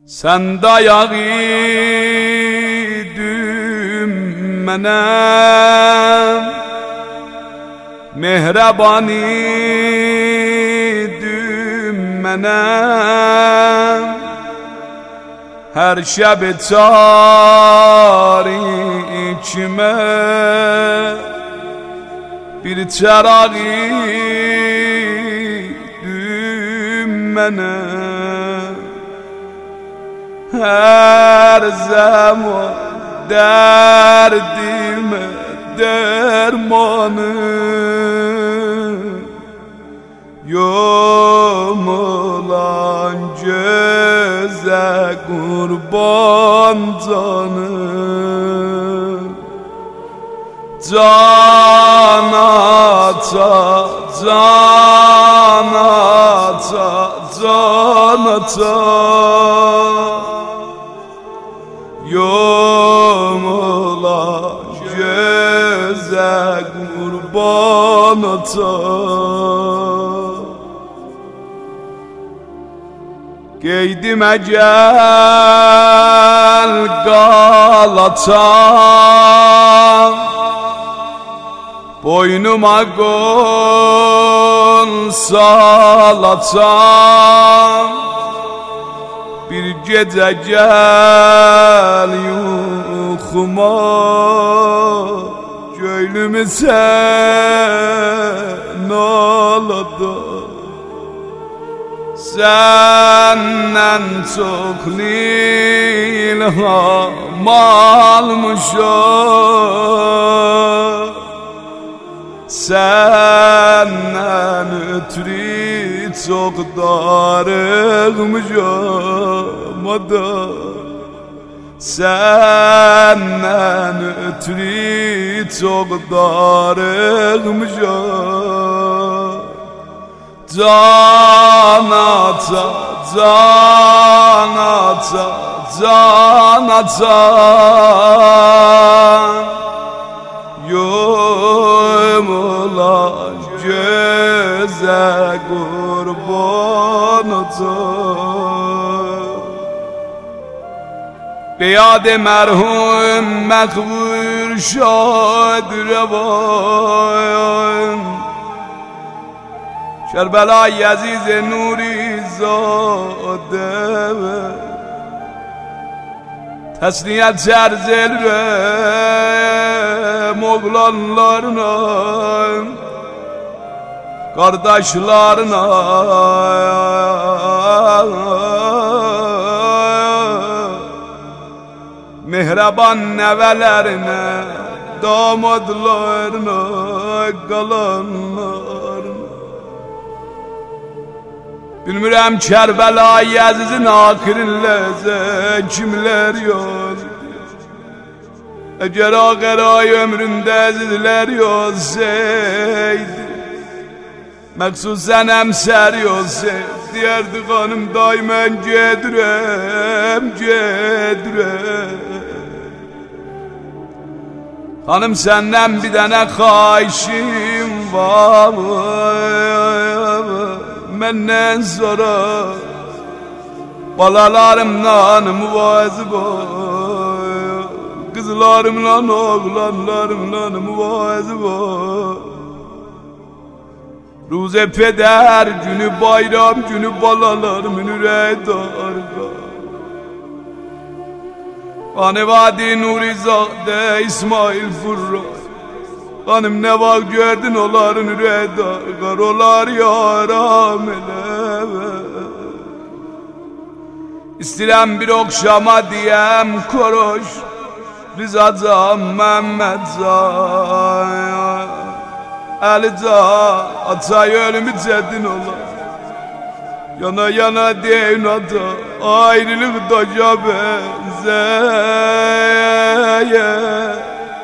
Sen dayağı dümmene, mehrabani dümmene, her şeb tarikime bir çırağı dümmene. Her zaman derdime dermanı, yumulan göze kurban canım. Can ata, can ata, can ata, yumulan göze kurban ata. Giydim ecel Galata, boynuma gol salata. Bir gece gel yuxuma, göylümü sen alada. Senden çok ilham almışam, senden ötürü çok darılmışam ada. Senden ötürü çok darılmışam. Can ata, can ata, can ata, yumulan göze kurban ata. Beyade merhum mekbur şad revan, Kerbela Aziz Nuri zade, tesliyet cerzelre moğlanlarına, kardeşlerine, mehraban nevelerine, damadlarına, kalanlarına. Bilmirəm Kərbəla-i Əzizin axirinləzə kimlər yaz. Əgər ağəray ömründə əzizlər yazsaydı, məxsusən əmsər yazsaydı, deyərdi xanım day mən gedirəm, gedirəm. Xanım səndən bir dənə xahişim var, menden sonra balalarımla muvazı var, kızlarımla oğlanlarımla muvazı var. Ruze peder günü bayram günü balalarımın yüreği darga. Anevadi Nurizade İsmail Furra, hanım ne var gördün onların yüreği dargar, olar yaram eleve. İstirem bir okşama diyem koroş, Rıza Can Mehmet Can, Ali Can atay ölümü ceddin olar. Yana yana deyin ata, ayrılık daca benzer.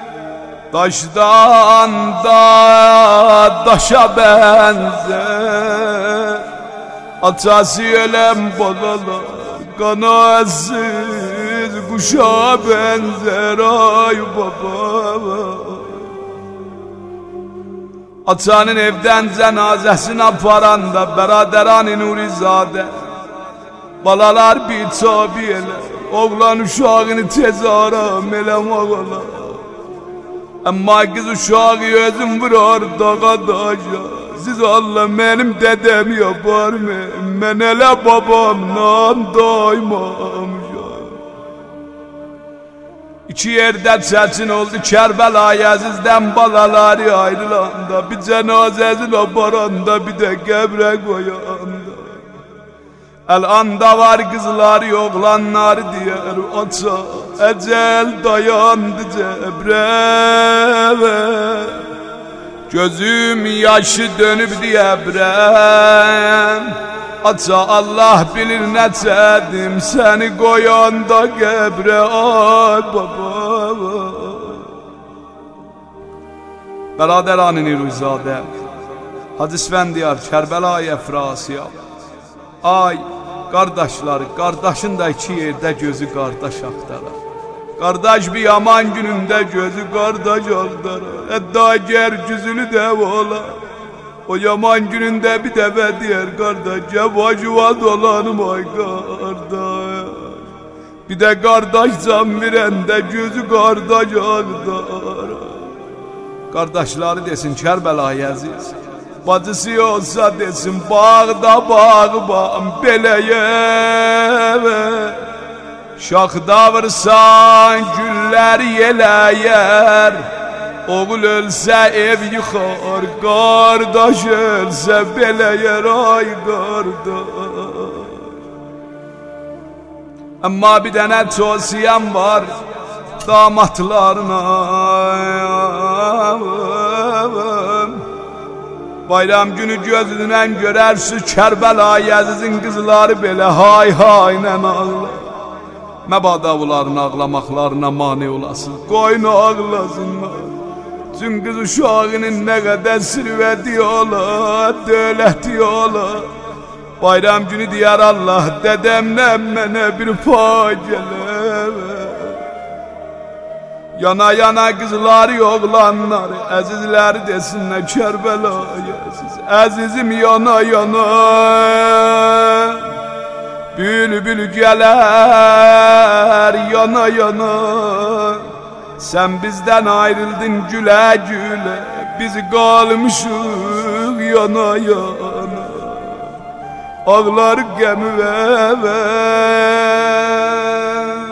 Taştan da daşa benzer, atası ölem balalar, kanatsız kuşa benzer. Ay baba, atanın evden cenazesini aparanda beraderan-ı Nurizade Balalar bir tabi elə, oğlan uşağını tez aram eləmək olar. Amma qız uşağı özüm vurar dağa daşa. Siz Allah mənim dədəm yapar mı? Mən elə babamdan doymamışam. İki yerdə çətin oldu Kərbəlayı Əzizdən balaları ayrılanda, bir cənazəsini aparanda, bir də qəbrə qoyanda. Əl-anda var qızlar, oğlanlar deyər aça, əcəl dayandı cəbrə. Gözüm yaşı dönüb deyəbrəm, aça Allah bilir nəçədim səni qoyanda qəbrə, ay baba. Bəradəran-ı Ruzadə, Hacı İsfəndiyar, Kərbəlayı Əfrasiyab. Ay qardaşları, qardaşın da iki yerdə gözü qardaş axtarar. Qardaş bir yaman günündə gözü qardaş axtarar. Hətta gərgüzülü də olar. O yaman günündə bir dəfə deyər qardaş, gəvacuva dolanım ay qardaş. Bir də qardaş can verəndə gözü qardaş axtarar. Qardaşları desin Kərbəlayı Əziz, bacısı olsa desin bağda bağban beləyəvə. Şaxda vırsan güllər yeləyər, oğul ölsə ev yıxar, qardaş ölsə beləyər ay qardaş. Amma bir dənə tövsiyəm var damatlarına, bayram günü gözündən görərsiz Kərbəlayı Əzizin qızları belə hay haynən ağlar. Məbada bunların ağlamaqlarına mane olasın, qoyun ağlasınlar. Çünki qız uşağının nə qədər sirvəti olar, dövləti olar. Bayram günü deyər Allah, dədəmdən mənə bir pay gələr. Yana yana qızları, oğlanları, əzizləri desinlər Kərbəlayı Əziz. Əzizim yana yana, bülbül gələr yana yana. Sən bizdən ayrıldın gülə gülə, biz qalmışıq yana yana. Ağlar qəmi vəvən.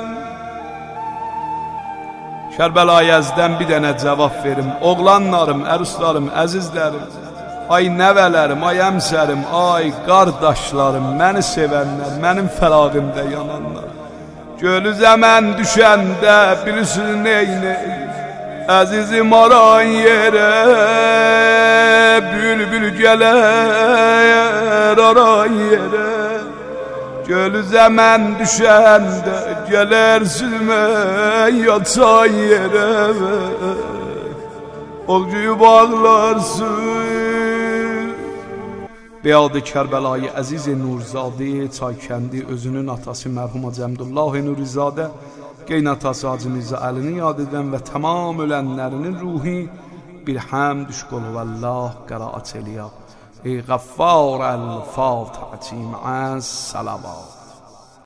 Kərbəlayı Əzizdən bir dənə cavab verim. Oğlanlarım, əruslarım, əzizlərim, ay nəvələrim, ay əmsərim, ay qardaşlarım, məni sevənlər, mənim fərağımda yananlar. Gölüzə mən düşəndə bilirsiniz neynəyim, əzizim aran yerə, bülbül gələr aran yerə. Gölüzə mən düşəndə gələrsinmə yatan yerə, oğcuyu bağlarsın. Beyadı Kərbəlayı Əziz Nurzadə Çaykəndi özünün atası mərhum Hacı Əmdullah Nurizadə, qeynatası Hacı Mirzə Əlini yad edən və tamam ölənlərinin ruhi bir həmd şqol və Allah qəraət eləyək. Ey Qəffar əl-Fatihə ma'as salavat.